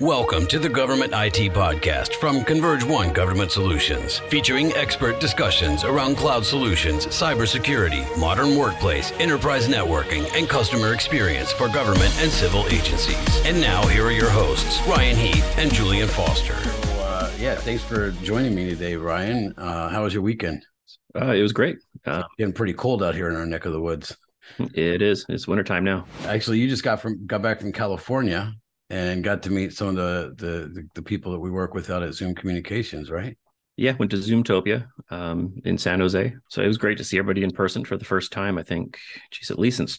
Welcome to the Government IT Podcast from Converge One Government Solutions, featuring expert discussions around cloud solutions, cybersecurity, modern workplace, enterprise networking, and customer experience for government and civil agencies. And now, here are your hosts, Ryan Heath and Julian Foster. Thanks for joining me today, Ryan. How was your weekend? It was great. Getting pretty cold out here in our neck of the woods. It is. It's wintertime now. Actually, you just got back from California and got to meet some of the people that we work with out at Zoom Communications, right? Yeah, went to Zoomtopia in San Jose. So it was great to see everybody in person for the first time, I think, at least since,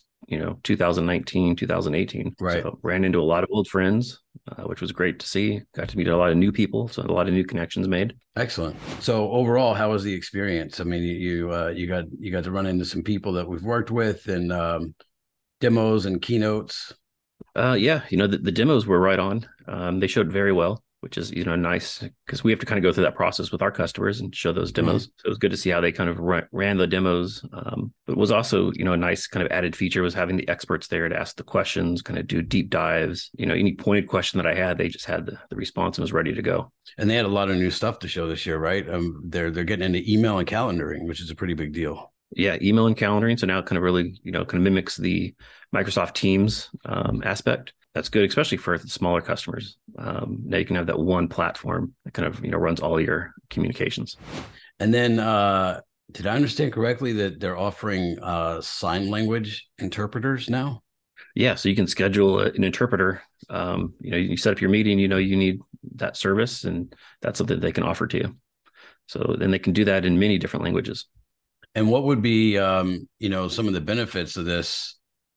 2019, 2018. Right. So ran into a lot of old friends, which was great to see. Got to meet a lot of new people, so a lot of new connections made. Excellent. So overall, how was the experience? I mean, you got to run into some people that we've worked with and demos and keynotes. The demos were right on. They showed very well, which is, nice because we have to kind of go through that process with our customers and show those demos. Mm-hmm. So it was good to see how they kind of ran the demos. But was also, a nice kind of added feature was having the experts there to ask the questions, kind of do deep dives. Any pointed question that I had, they just had the response and was ready to go. And they had a lot of new stuff to show this year, right? They're getting into email and calendaring, which is a pretty big deal. Yeah, email and calendaring. So now it kind of really, kind of mimics the Microsoft Teams aspect. That's good, especially for the smaller customers. Now you can have that one platform that kind of, runs all your communications. And then, did I understand correctly that they're offering sign language interpreters now? Yeah, so you can schedule an interpreter. You set up your meeting, you need that service, and that's something they can offer to you. So then they can do that in many different languages. And what would be, some of the benefits of this?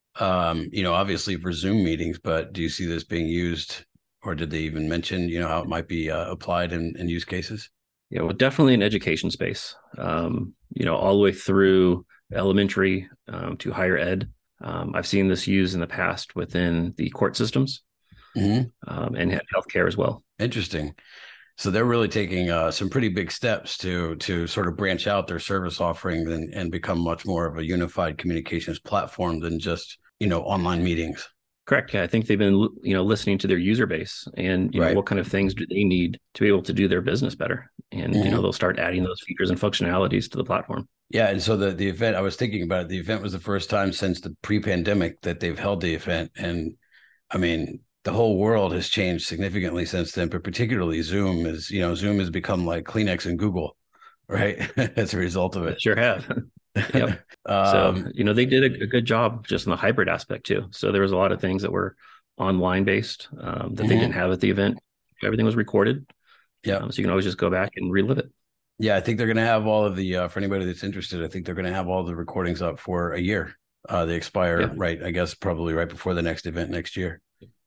Obviously for Zoom meetings, but do you see this being used, or did they even mention, how it might be applied in use cases? Yeah, well, definitely in education space, all the way through elementary to higher ed. I've seen this used in the past within the court systems and healthcare as well. Interesting. So they're really taking some pretty big steps to sort of branch out their service offering and become much more of a unified communications platform than just, online meetings. Correct. Yeah, I think they've been, listening to their user base and right. What kind of things do they need to be able to do their business better, and they'll start adding those features and functionalities to the platform. Yeah, and so the event, I was thinking about it. The event was the first time since the pre-pandemic that they've held the event, and I mean, the whole world has changed significantly since then, but particularly Zoom Zoom has become like Kleenex and Google, right? As a result of it. Sure have. Yep. So, they did a good job just in the hybrid aspect too. So there was a lot of things that were online based that they didn't have at the event. Everything was recorded. Yeah. So you can always just go back and relive it. Yeah. I think they're going to have all of the, for anybody that's interested, I think they're going to have all the recordings up for a year. They expire, right, I guess probably right before the next event next year.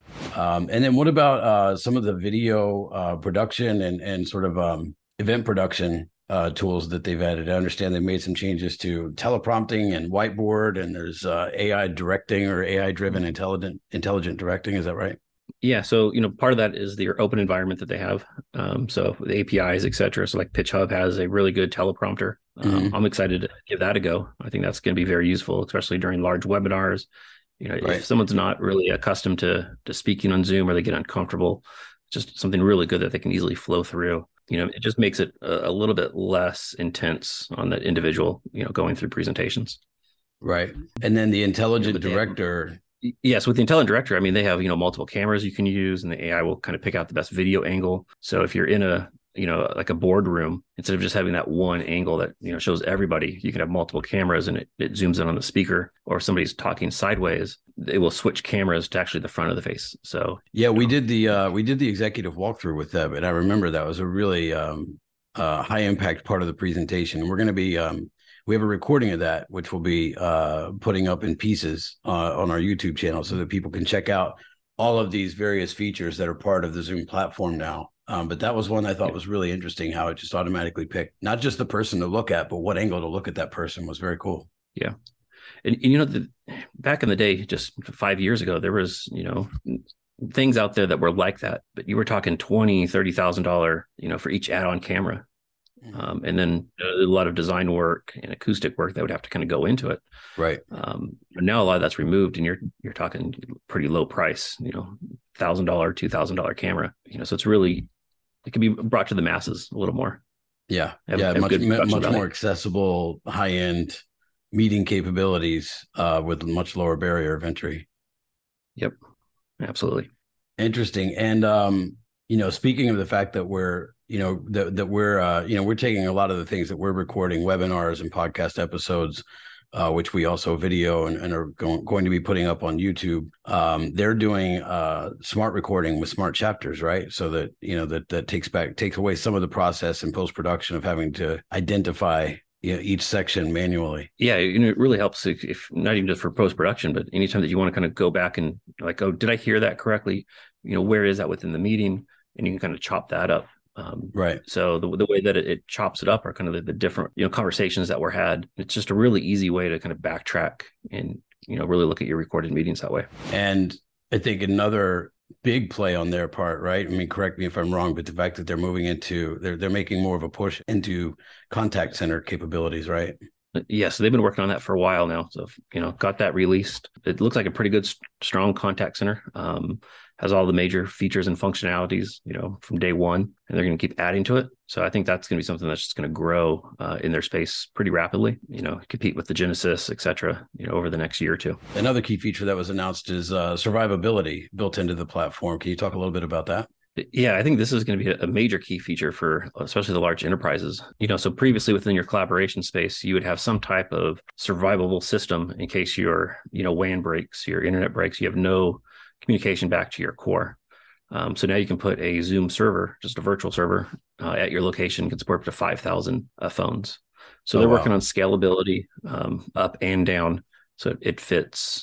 And then what about some of the video production and sort of event production tools that they've added? I understand they've made some changes to teleprompting and whiteboard, and there's AI directing or AI-driven intelligent directing. Is that right? Yeah. So, part of that is their open environment that they have. So the APIs, et cetera. So like PitchHub has a really good teleprompter. I'm excited to give that a go. I think that's going to be very useful, especially during large webinars. Right. If someone's not really accustomed to speaking on Zoom or they get uncomfortable, just something really good that they can easily flow through. It just makes it a little bit less intense on that individual, going through presentations. Right. And then the intelligent director. Yes. With the intelligent director, I mean, they have, multiple cameras you can use, and the AI will kind of pick out the best video angle. So if you're in a like a boardroom, instead of just having that one angle that, shows everybody, you can have multiple cameras and it zooms in on the speaker, or if somebody's talking sideways, it will switch cameras to actually the front of the face. So, yeah, we did the executive walkthrough with them. And I remember that was a really high impact part of the presentation. We're going to be, we have a recording of that, which we'll be putting up in pieces on our YouTube channel so that people can check out all of these various features that are part of the Zoom platform now. But that was one I thought was really interesting, how it just automatically picked not just the person to look at, but what angle to look at that person was very cool. Yeah. And back in the day, just 5 years ago, there was, things out there that were like that, but you were talking $20,000, $30,000, for each add-on camera. And then a lot of design work and acoustic work that would have to kind of go into it. Right. Now a lot of that's removed, and you're talking pretty low price, $1,000, $2,000 camera, so it's really, it can be brought to the masses a little more. Yeah. Much more accessible, high end meeting capabilities with much lower barrier of entry. Yep. Absolutely. Interesting. And, speaking of the fact that we're taking a lot of the things that we're recording, webinars and podcast episodes, which we also video and are going to be putting up on YouTube. They're doing smart recording with smart chapters, right? So that, that takes away some of the process in post-production of having to identify each section manually. Yeah, it really helps if not even just for post-production, but anytime that you want to kind of go back and like, oh, did I hear that correctly? Where is that within the meeting? And you can kind of chop that up. Right. So the way that it chops it up are kind of the different, conversations that were had. It's just a really easy way to kind of backtrack and, really look at your recorded meetings that way. And I think another big play on their part, right? I mean, correct me if I'm wrong, but the fact that they're moving into, they're making more of a push into contact center capabilities, right? Yeah, so they've been working on that for a while now. So, got that released. It looks like a pretty good, strong contact center. Has all the major features and functionalities, from day one, and they're going to keep adding to it. So I think that's going to be something that's just going to grow in their space pretty rapidly, compete with the Genesys, et cetera, over the next year or two. Another key feature that was announced is survivability built into the platform. Can you talk a little bit about that? Yeah, I think this is going to be a major key feature for especially the large enterprises. So previously within your collaboration space, you would have some type of survivable system in case your, WAN breaks, your internet breaks, you have no communication back to your core. So now you can put a Zoom server, just a virtual server at your location, can support up to 5,000 phones. So they're working on scalability up and down. So it fits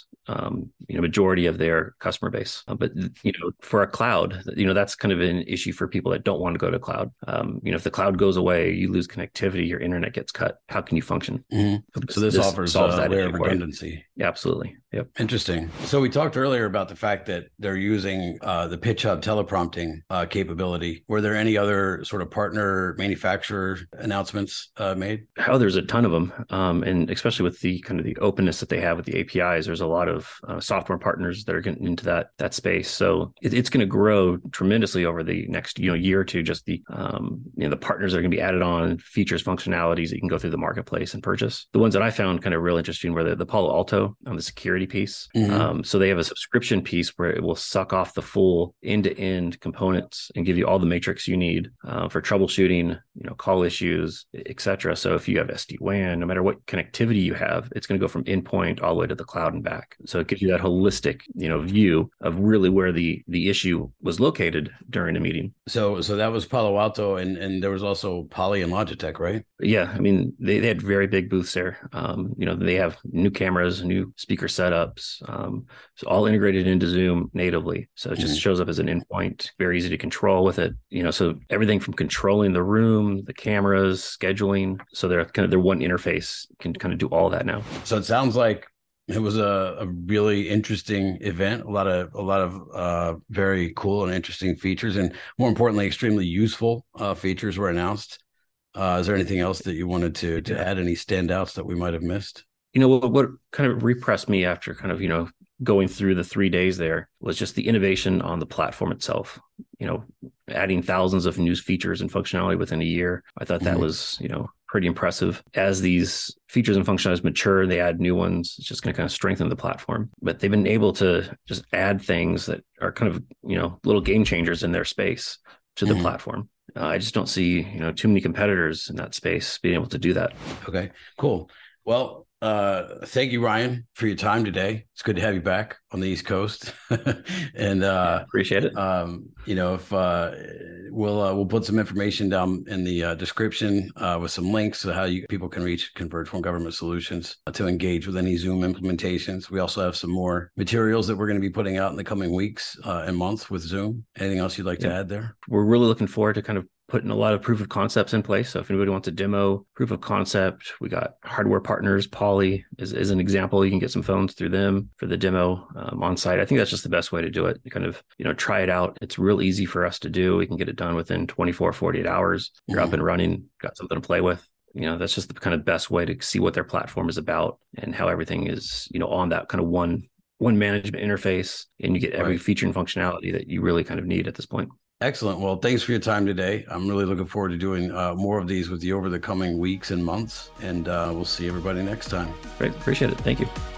majority of their customer base. But, for a cloud, that's kind of an issue for people that don't want to go to cloud. If the cloud goes away, you lose connectivity, your internet gets cut. How can you function? Mm-hmm. So this offers a layer of redundancy. Yeah, absolutely. Yep. Interesting. So we talked earlier about the fact that they're using the PitchHub teleprompting capability. Were there any other sort of partner manufacturer announcements made? Oh, there's a ton of them. And especially with the kind of the openness that they have with the APIs, there's a lot of software partners that are getting into that space. So it's going to grow tremendously over the next year or two. Just the the partners that are going to be added on, features, functionalities that you can go through the marketplace and purchase. The ones that I found kind of real interesting were the Palo Alto on the security piece. Mm-hmm. So they have a subscription piece where it will suck off the full end-to-end components and give you all the matrix you need for troubleshooting, call issues, etc. So if you have SD-WAN, no matter what connectivity you have, it's going to go from endpoint all the way to the cloud and back. So it gives you that holistic, view of really where the issue was located during a meeting. So that was Palo Alto, and there was also Poly and Logitech, right? Yeah, I mean they had very big booths there. They have new cameras, new speaker setups, so all integrated into Zoom natively. So it just shows up as an endpoint, very easy to control with it. So everything from controlling the room, the cameras, scheduling. So they're kind of their one interface can kind of do all that now. So it sounds like it was a really interesting event. A lot of very cool and interesting features, and more importantly, extremely useful features were announced. Is there anything else that you wanted to add? Any standouts that we might have missed? What kind of repressed me after kind of, going through the 3 days there was just the innovation on the platform itself, adding thousands of new features and functionality within a year. I thought that was, pretty impressive. As these features and functionalities mature, they add new ones. It's just going to kind of strengthen the platform. But they've been able to just add things that are kind of, little game changers in their space to the platform. I just don't see, too many competitors in that space being able to do that. Okay, cool. Well, thank you, Ryan, for your time today. It's good to have you back on the East Coast. And appreciate it. If we'll put some information down in the description with some links to how people can reach Converge for Government Solutions to engage with any Zoom implementations. We also have some more materials that we're going to be putting out in the coming weeks and months with Zoom. Anything else you'd like to add there? We're really looking forward to kind of putting a lot of proof of concepts in place. So if anybody wants a demo proof of concept, we got hardware partners. Poly is an example. You can get some phones through them for the demo. on site. I think that's just the best way to do it. You kind of, try it out. It's real easy for us to do. We can get it done within 24, 48 hours. You're up and running, got something to play with. That's just the kind of best way to see what their platform is about and how everything is, on that kind of one management interface, and you get every feature and functionality that you really kind of need at this point. Excellent. Well, thanks for your time today. I'm really looking forward to doing more of these with you over the coming weeks and months, and we'll see everybody next time. Great. Appreciate it. Thank you.